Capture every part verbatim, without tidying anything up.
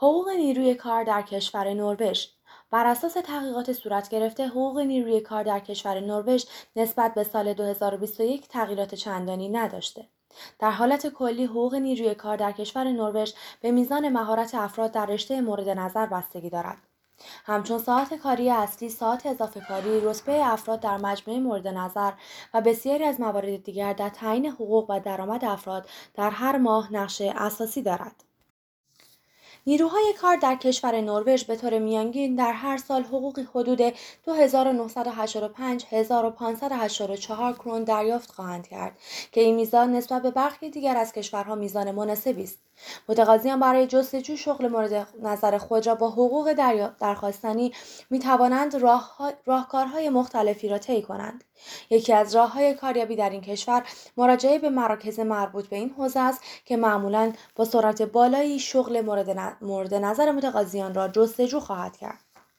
حقوق نیروی کار در کشور نروژ. بر اساس تحقیقات صورت گرفته، حقوق نیروی کار در کشور نروژ نسبت به سال دو هزار و بیست و یک تغییرات چندانی نداشته. در حالت کلی، حقوق نیروی کار در کشور نروژ به میزان مهارت افراد در رشته مورد نظر بستگی دارد. همچون ساعات کاری اصلی، ساعات اضافه کاری، رتبه افراد در مجموعه مورد نظر و بسیاری از موارد دیگر در تعیین حقوق و درآمد افراد در هر ماه نقش اساسی دارد. نیروهای کار در کشور نروژ به طور میانگین در هر سال حقوقی حدود دو هزار و نهصد و هشتاد و پنج هزار و پانصد و هشتاد و چهار کرون دریافت خواهند کرد که این میزان نسبت به برخی دیگر از کشورها میزان مناسبی است. متقاضیان برای جستجوی شغل مورد نظر خود را با حقوق درخواستنی می توانند راه راهکارهای مختلفی را طی کنند. یکی از راه‌های کاریابی در این کشور مراجعه به مراکز مربوط به این حوزه است که معمولاً با سرعت بالایی شغل مورد, مورد نظر متقاضیان را جستجو خواهد کرد.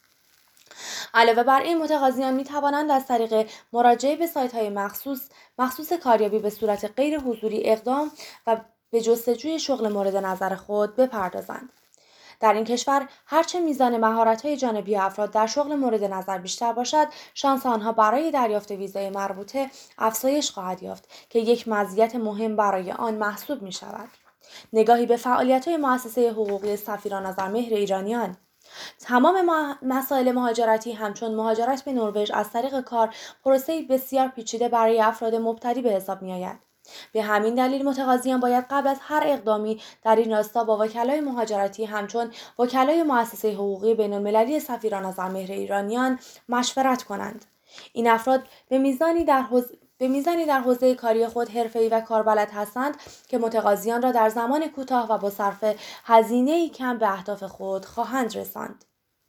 علاوه بر این، متقاضیان می توانند از طریق مراجعه به سایت‌های مخصوص مخصوص کاریابی به صورت غیر حضوری اقدام و به جستجوی شغل مورد نظر خود بپردازند. در این کشور هرچه میزان مهارت‌های جانبی افراد در شغل مورد نظر بیشتر باشد، شانس آنها برای دریافت ویزای مربوطه افزایش خواهد یافت که یک مزیت مهم برای آن محسوب می‌شود. نگاهی به فعالیت‌های مؤسسه حقوقی سفیران آذرمهر ایرانیان. تمام مسائل مهاجرتی همچون مهاجرت به نروژ از طریق کار پروسه‌ای بسیار پیچیده برای افراد مبتدی به حساب می‌آید. به همین دلیل متقاضیان باید قبل از هر اقدامی در این راستا با وکلای مهاجرتی همچون وکلای مؤسسه حقوقی بین‌المللی سفیران آذرمهر ایرانیان مشورت کنند. این افراد به میزانی در حوزه به میزانی در حوزه کاری خود حرفه‌ای و کاربلد هستند که متقاضیان را در زمان کوتاه و با صرف هزینه‌ای کم به اهداف خود خواهند رساند.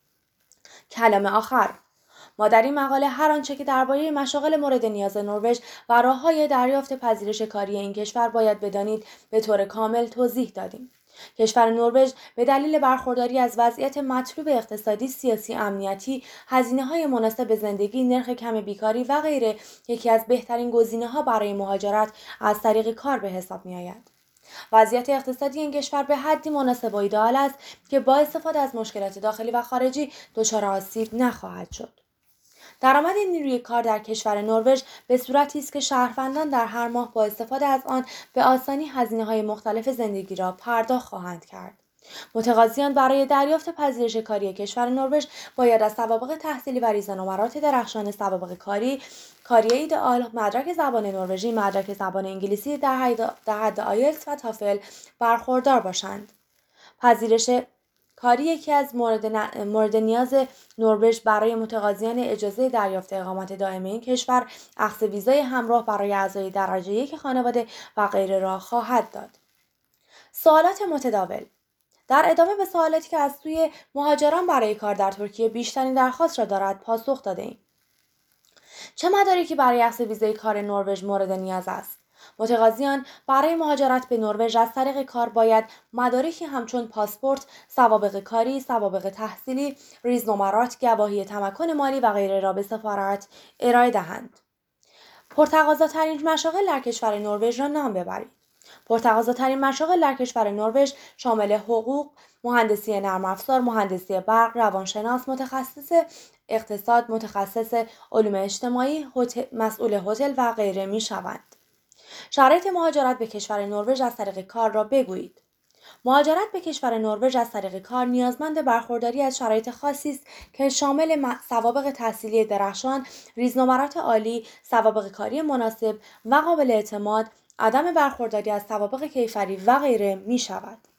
کلام آخر: ما در این مقاله هر آنچه که درباره مشاغل مورد نیاز نروژ و راه‌های دریافت پذیرش کاری این کشور باید بدانید به طور کامل توضیح دادیم. کشور نروژ به دلیل برخورداری از وضعیت مطلوب اقتصادی، سیاسی، امنیتی، هزینه‌های مناسب زندگی، نرخ کم بیکاری و غیره یکی از بهترین گزینه‌ها برای مهاجرت از طریق کار به حساب می‌آید. وضعیت اقتصادی این کشور به حدی مناسب و ایدئال است که با استفاده از مشکلات داخلی و خارجی دچار آسیب نخواهد شد. درآمد نیروی کار در کشور نروژ به صورتی است که شهروندان در هر ماه با استفاده از آن به آسانی هزینه‌های مختلف زندگی را پرداخت خواهند کرد. متقاضیان برای دریافت پذیرش کاری کشور نروژ باید از سوابق تحصیلی و ریزنمرات درخشان سوابق کاری، کاری ایدئال، مدرک زبان نروژی، مدرک زبان انگلیسی در حد آیلتس و تافل برخوردار باشند. پذیرش کاری یکی از مورد, ن... مورد نیاز نروژ برای متقاضیان اجازه دریافت اقامت دائم این کشور، اخذ ویزای همراه برای اعضای درجه یک خانواده و غیره را خواهد داد. سوالات متداول. در ادامه به سوالاتی که از سوی مهاجران برای کار در ترکیه بیشترین درخواست را دارد پاسخ داده ایم. چه مدارکی برای اخذ ویزای کار نروژ مورد نیاز است؟ متقاضیان برای مهاجرت به نروژ از طریق کار باید مدارکی همچون پاسپورت، سوابق کاری، سوابق تحصیلی، ریزنمرات، گواهی تمکن مالی و غیره را به سفارت ارائه دهند. پرتقاضاترین مشاغل در کشور نروژ را نام ببرید. پرتقاضاترین مشاغل در کشور نروژ شامل حقوق، مهندسی نرم افزار، مهندسی برق، روانشناس، متخصص اقتصاد، متخصص علوم اجتماعی، مسئول هتل و غیره می شوند. شرایط مهاجرت به کشور نروژ از طریق کار را بگویید. مهاجرت به کشور نروژ از طریق کار نیازمند برخورداری از شرایط خاصی است که شامل سوابق تحصیلی درخشان، ریزنمرات عالی، سوابق کاری مناسب و قابل اعتماد، عدم برخورداری از سوابق کیفری و غیره می شود.